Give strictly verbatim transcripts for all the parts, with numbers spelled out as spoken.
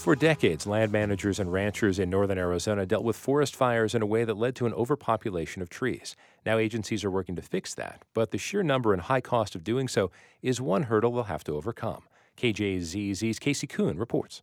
For decades, land managers and ranchers in northern Arizona dealt with forest fires in a way that led to an overpopulation of trees. Now agencies are working to fix that, but the sheer number and high cost of doing so is one hurdle they'll have to overcome. K J Z Z's Casey Kuhn reports.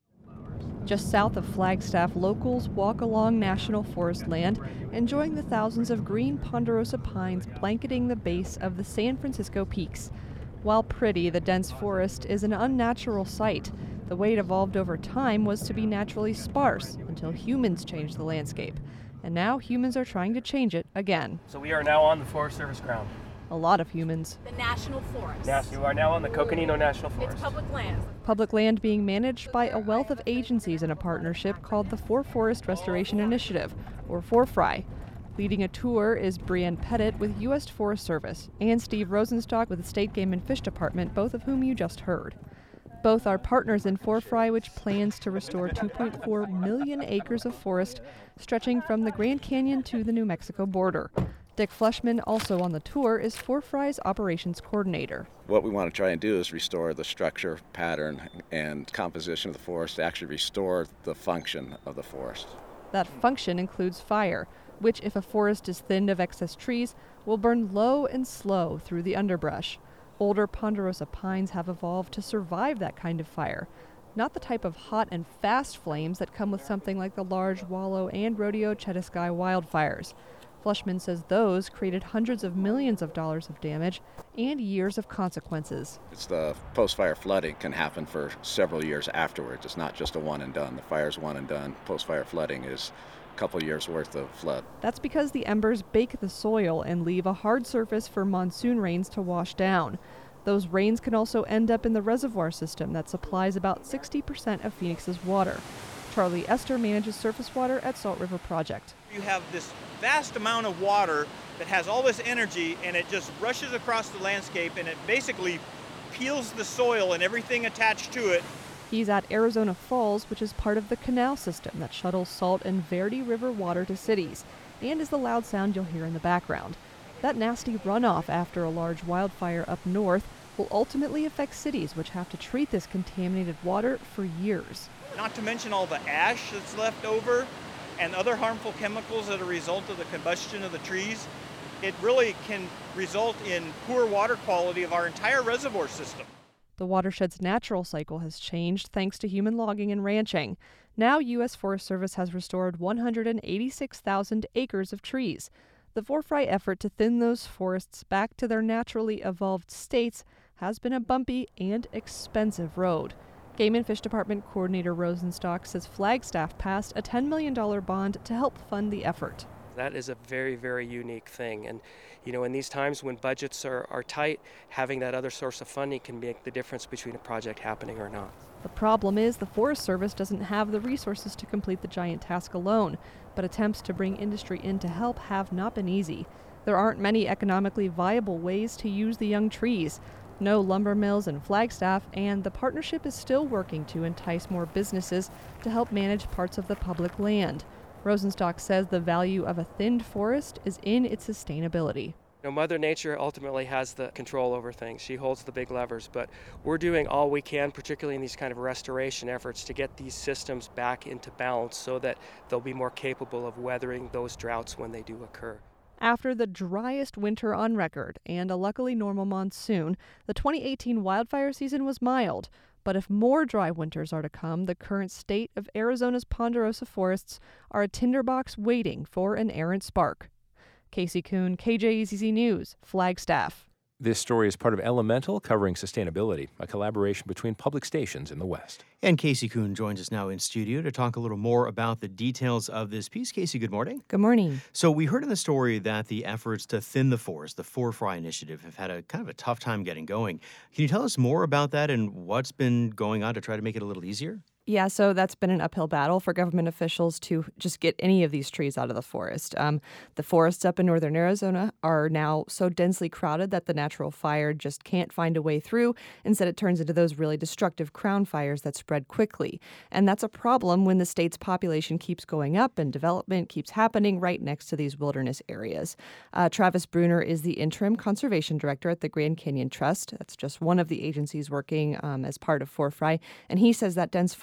Just south of Flagstaff, locals walk along national forest land, enjoying the thousands of green ponderosa pines blanketing the base of the San Francisco Peaks. While pretty, the dense forest is an unnatural sight. The way it evolved over time was to be naturally sparse until humans changed the landscape. And now humans are trying to change it again. So we are now on the Forest Service ground. A lot of humans. The National Forest. Yes, you are now on the Coconino National Forest. It's public land. Public land being managed by a wealth of agencies in a partnership called the For Forest Restoration Initiative, or four F R I. Leading a tour is Brienne Pettit with U S Forest Service and Steve Rosenstock with the State Game and Fish Department, both of whom you just heard. Both are partners in four F R I, which plans to restore two point four million acres of forest stretching from the Grand Canyon to the New Mexico border. Dick Fleshman, also on the tour, is four F R I's operations coordinator. What we want to try and do is restore the structure, pattern, and composition of the forest to actually restore the function of the forest. That function includes fire, which, if a forest is thinned of excess trees, will burn low and slow through the underbrush. Older ponderosa pines have evolved to survive that kind of fire, not the type of hot and fast flames that come with something like the large Wallow and Rodeo Chetasky wildfires. Fleshman says those created hundreds of millions of dollars of damage and years of consequences. It's the post-fire flooding can happen for several years afterwards. It's not just a one and done. The fire's one and done. Post-fire flooding is a couple years worth of flood. That's because the embers bake the soil and leave a hard surface for monsoon rains to wash down. Those rains can also end up in the reservoir system that supplies about sixty percent of Phoenix's water. Charlie Esther manages surface water at Salt River Project. You have this vast amount of water that has all this energy, and it just rushes across the landscape, and it basically peels the soil and everything attached to it. He's at Arizona Falls, which is part of the canal system that shuttles salt and Verde River water to cities, and is the loud sound you'll hear in the background. That nasty runoff after a large wildfire up north will ultimately affect cities, which have to treat this contaminated water for years. Not to mention all the ash that's left over and other harmful chemicals that are a result of the combustion of the trees. It really can result in poor water quality of our entire reservoir system. The watershed's natural cycle has changed thanks to human logging and ranching. Now U S Forest Service has restored one hundred eighty-six thousand acres of trees. The four F R I effort to thin those forests back to their naturally evolved states has been a bumpy and expensive road. Game and Fish Department Coordinator Rosenstock says Flagstaff passed a ten million dollars bond to help fund the effort. That is a very, very unique thing. And, you know, in these times when budgets are, are tight, having that other source of funding can make the difference between a project happening or not. The problem is the Forest Service doesn't have the resources to complete the giant task alone, but attempts to bring industry in to help have not been easy. There aren't many economically viable ways to use the young trees. No lumber mills in Flagstaff, and the partnership is still working to entice more businesses to help manage parts of the public land. Rosenstock says the value of a thinned forest is in its sustainability. You know, Mother Nature ultimately has the control over things. She holds the big levers, but we're doing all we can, particularly in these kind of restoration efforts, to get these systems back into balance so that they'll be more capable of weathering those droughts when they do occur. After the driest winter on record and a luckily normal monsoon, the twenty eighteen wildfire season was mild. But if more dry winters are to come, the current state of Arizona's ponderosa forests are a tinderbox waiting for an errant spark. Casey Kuhn, K J Z Z News, Flagstaff. This story is part of Elemental, covering sustainability, a collaboration between public stations in the West. And Casey Kuhn joins us now in studio to talk a little more about the details of this piece. Casey, good morning. Good morning. So we heard in the story that the efforts to thin the forest, the four F R I initiative, have had a kind of a tough time getting going. Can you tell us more about that and what's been going on to try to make it a little easier? Yeah, so that's been an uphill battle for government officials to just get any of these trees out of the forest. Um, the forests up in northern Arizona are now so densely crowded that the natural fire just can't find a way through. Instead, it turns into those really destructive crown fires that spread quickly. And that's a problem when the state's population keeps going up and development keeps happening right next to these wilderness areas. Uh, Travis Bruner is the interim conservation director at the Grand Canyon Trust. That's just one of the agencies working um, as part of four F R I. And he says that dense forest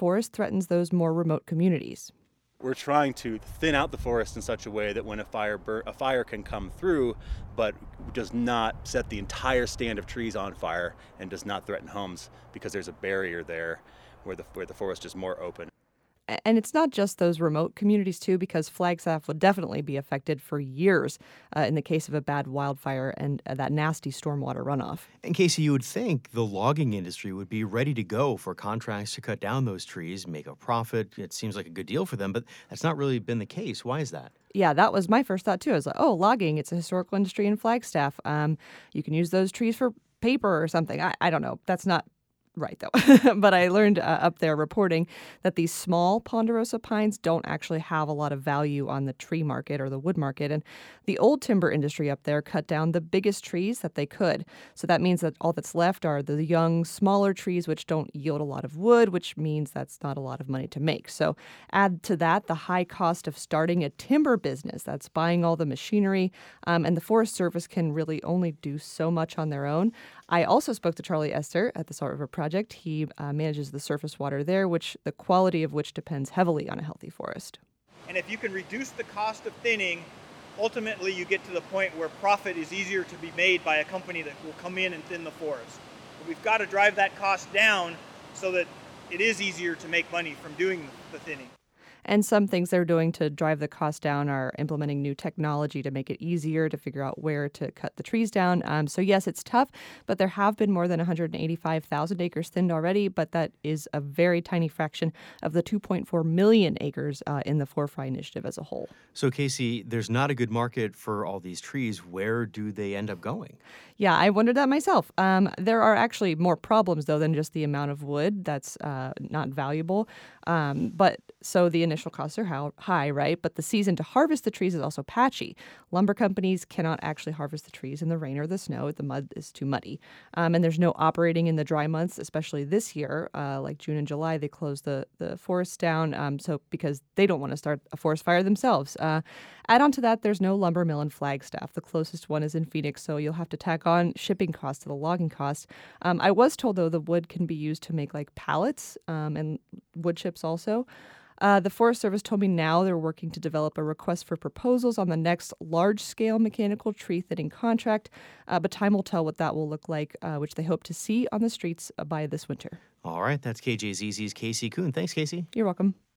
forest threatens those more remote communities. We're trying to thin out the forest in such a way that when a fire bur- a fire can come through, but does not set the entire stand of trees on fire and does not threaten homes, because there's a barrier there where the where the forest is more open. And it's not just those remote communities, too, because Flagstaff would definitely be affected for years uh, in the case of a bad wildfire and uh, that nasty stormwater runoff. And Casey, you would think the logging industry would be ready to go for contracts to cut down those trees, make a profit. It seems like a good deal for them, but that's not really been the case. Why is that? Yeah, that was my first thought, too. I was like, oh, logging, it's a historical industry in Flagstaff. Um, you can use those trees for paper or something. I, I don't know. That's not right, though. But I learned uh, up there reporting that these small ponderosa pines don't actually have a lot of value on the tree market or the wood market. And the old timber industry up there cut down the biggest trees that they could. So that means that all that's left are the young, smaller trees, which don't yield a lot of wood, which means that's not a lot of money to make. So add to that the high cost of starting a timber business. That's buying all the machinery. Um, and the Forest Service can really only do so much on their own. I also spoke to Charlie Esther at the Salt River Project. He uh, manages the surface water there, which the quality of which depends heavily on a healthy forest. And if you can reduce the cost of thinning, ultimately you get to the point where profit is easier to be made by a company that will come in and thin the forest. But we've got to drive that cost down so that it is easier to make money from doing the thinning. And some things they're doing to drive the cost down are implementing new technology to make it easier to figure out where to cut the trees down. Um, so, yes, it's tough, but there have been more than one hundred eighty-five thousand acres thinned already, but that is a very tiny fraction of the two point four million acres uh, in the four Fry initiative as a whole. So, Casey, there's not a good market for all these trees. Where do they end up going? Yeah, I wondered that myself. Um, there are actually more problems, though, than just the amount of wood that's uh, not valuable. Um, but so the initial costs are how, high, right? But the season to harvest the trees is also patchy. Lumber companies cannot actually harvest the trees in the rain or the snow. The mud is too muddy. Um, and there's no operating in the dry months, especially this year, uh, like June and July. They close the, the forests down um, so because they don't want to start a forest fire themselves. Uh, add on to that, there's no lumber mill in Flagstaff. The closest one is in Phoenix, so you'll have to tack on shipping costs to the logging costs. Um, I was told, though, the wood can be used to make like pallets um, and wood chips also. Uh, the Forest Service told me now they're working to develop a request for proposals on the next large-scale mechanical tree thinning contract, uh, but time will tell what that will look like, uh, which they hope to see on the streets uh, by this winter. All right, that's K J Z Z's Casey Kuhn. Thanks, Casey. You're welcome.